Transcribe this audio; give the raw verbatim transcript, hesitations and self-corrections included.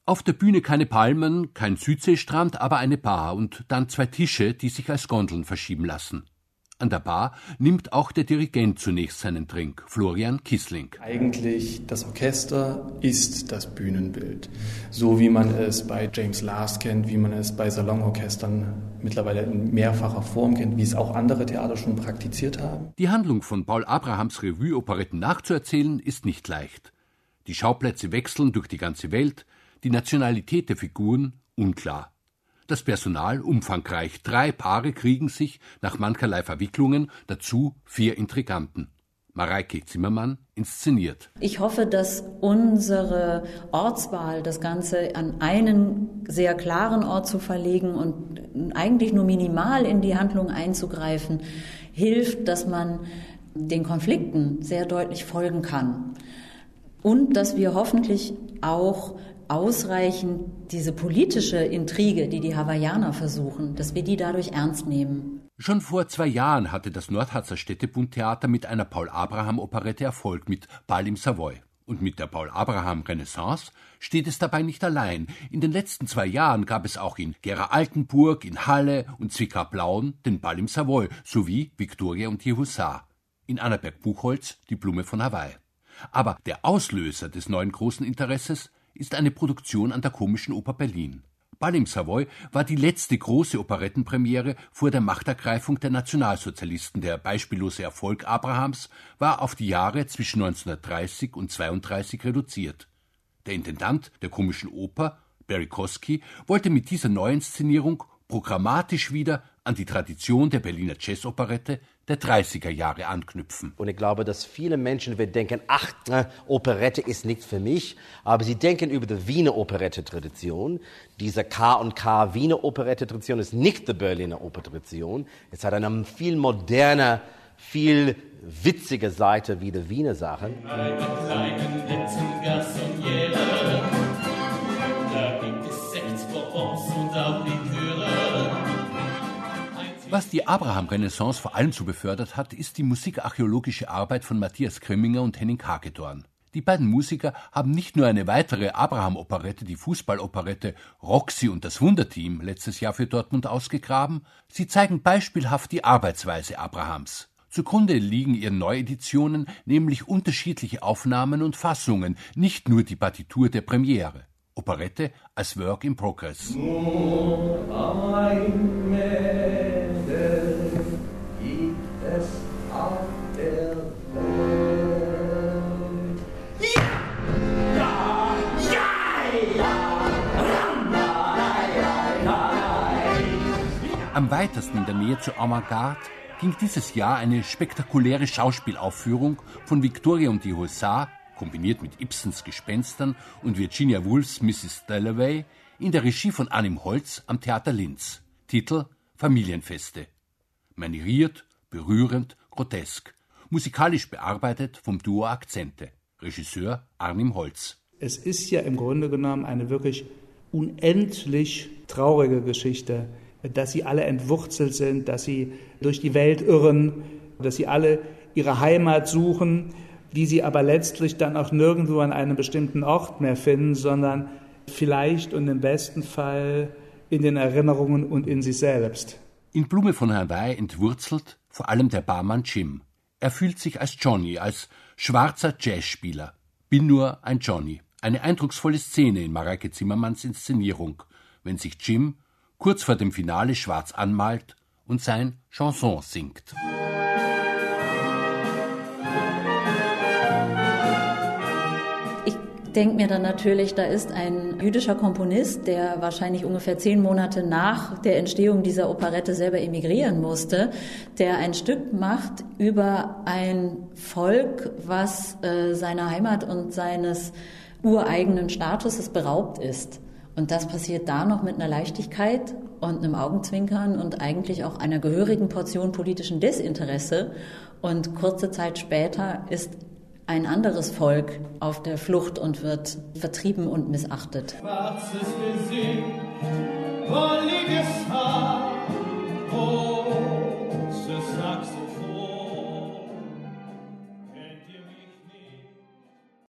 Auf der Bühne keine Palmen, kein Südseestrand, aber eine Bar und dann zwei Tische, die sich als Gondeln verschieben lassen. An der Bar nimmt auch der Dirigent zunächst seinen Drink, Florian Kissling. Eigentlich, das Orchester ist das Bühnenbild. So wie man es bei James Last kennt, wie man es bei Salonorchestern mittlerweile in mehrfacher Form kennt, wie es auch andere Theater schon praktiziert haben. Die Handlung von Paul Abrahams Revue-Operetten nachzuerzählen, ist nicht leicht. Die Schauplätze wechseln durch die ganze Welt, die Nationalität der Figuren unklar. Das Personal umfangreich. Drei Paare kriegen sich nach mancherlei Verwicklungen, dazu vier Intriganten. Mareike Zimmermann inszeniert. Ich hoffe, dass unsere Ortswahl, das Ganze an einen sehr klaren Ort zu verlegen und eigentlich nur minimal in die Handlung einzugreifen, hilft, dass man den Konflikten sehr deutlich folgen kann. Und dass wir hoffentlich auch ausreichend diese politische Intrige, die die Hawaiianer versuchen, dass wir die dadurch ernst nehmen. Schon vor zwei Jahren hatte das Nordharzer Städtebundtheater mit einer Paul-Abraham-Operette Erfolg mit Bal im Savoy. Und mit der Paul-Abraham-Renaissance steht es dabei nicht allein. In den letzten zwei Jahren gab es auch in Gera-Altenburg, in Halle und Zwickau-Plauen den Bal im Savoy sowie Victoria und die Hussar. In Annaberg-Buchholz die Blume von Hawaii. Aber der Auslöser des neuen großen Interesses ist eine Produktion an der Komischen Oper Berlin. Bal im Savoy war die letzte große Operettenpremiere vor der Machtergreifung der Nationalsozialisten. Der beispiellose Erfolg Abrahams war auf die Jahre zwischen neunzehnhundertdreißig und zweiunddreißig reduziert. Der Intendant der Komischen Oper, Barry Kosky, wollte mit dieser Neuinszenierung programmatisch wieder an die Tradition der Berliner Jazzoperette der dreißiger Jahre anknüpfen. Und ich glaube, dass viele Menschen wir denken, ach, äh, Operette ist nicht für mich, aber sie denken über die Wiener Operette-Tradition. Diese K und K Wiener Operette-Tradition ist nicht die Berliner Oper-Tradition. Es hat eine viel moderne, viel witzige Seite wie die Wiener Sachen. Eine kleinen netten Garsonniere, da gibt es Sekt, Bonbons und auch Liköre. Was die Abraham-Renaissance vor allem so befördert hat, ist die musikarchäologische Arbeit von Matthias Grimminger und Henning Hagedorn. Die beiden Musiker haben nicht nur eine weitere Abraham-Operette, die Fußballoperette Roxy und das Wunderteam, letztes Jahr für Dortmund ausgegraben, sie zeigen beispielhaft die Arbeitsweise Abrahams. Zugrunde liegen ihren Neueditionen nämlich unterschiedliche Aufnahmen und Fassungen, nicht nur die Partitur der Premiere. Operette als Work in Progress. Nur ein Mädel gibt es auf der Welt. Ja! Ja! Ja! Ja! Am weitesten in der Nähe zur Avantgarde ging dieses Jahr eine spektakuläre Schauspielaufführung von Victoria und die Hussar, kombiniert mit Ibsens Gespenstern und Virginia Woolfs Misses Dalloway, in der Regie von Arnim Holz am Theater Linz. Titel Familienfeste. Manieriert, berührend, grotesk. Musikalisch bearbeitet vom Duo Akzente. Regisseur Arnim Holz. Es ist ja im Grunde genommen eine wirklich unendlich traurige Geschichte, dass sie alle entwurzelt sind, dass sie durch die Welt irren, dass sie alle ihre Heimat suchen, die sie aber letztlich dann auch nirgendwo an einem bestimmten Ort mehr finden, sondern vielleicht und im besten Fall in den Erinnerungen und in sich selbst. In Blume von Hawaii entwurzelt vor allem der Barmann Jim. Er fühlt sich als Johnny, als schwarzer Jazzspieler. Bin nur ein Johnny. Eine eindrucksvolle Szene in Mareike Zimmermanns Inszenierung, wenn sich Jim kurz vor dem Finale schwarz anmalt und sein Chanson singt. Ich denke mir dann natürlich, da ist ein jüdischer Komponist, der wahrscheinlich ungefähr zehn Monate nach der Entstehung dieser Operette selber emigrieren musste, der ein Stück macht über ein Volk, was äh, seiner Heimat und seines ureigenen Statuses beraubt ist. Und das passiert da noch mit einer Leichtigkeit und einem Augenzwinkern und eigentlich auch einer gehörigen Portion politischen Desinteresse. Und kurze Zeit später ist ein anderes Volk auf der Flucht und wird vertrieben und missachtet. Schwarzes Gesicht, wolliges Haar, großes Wachstum.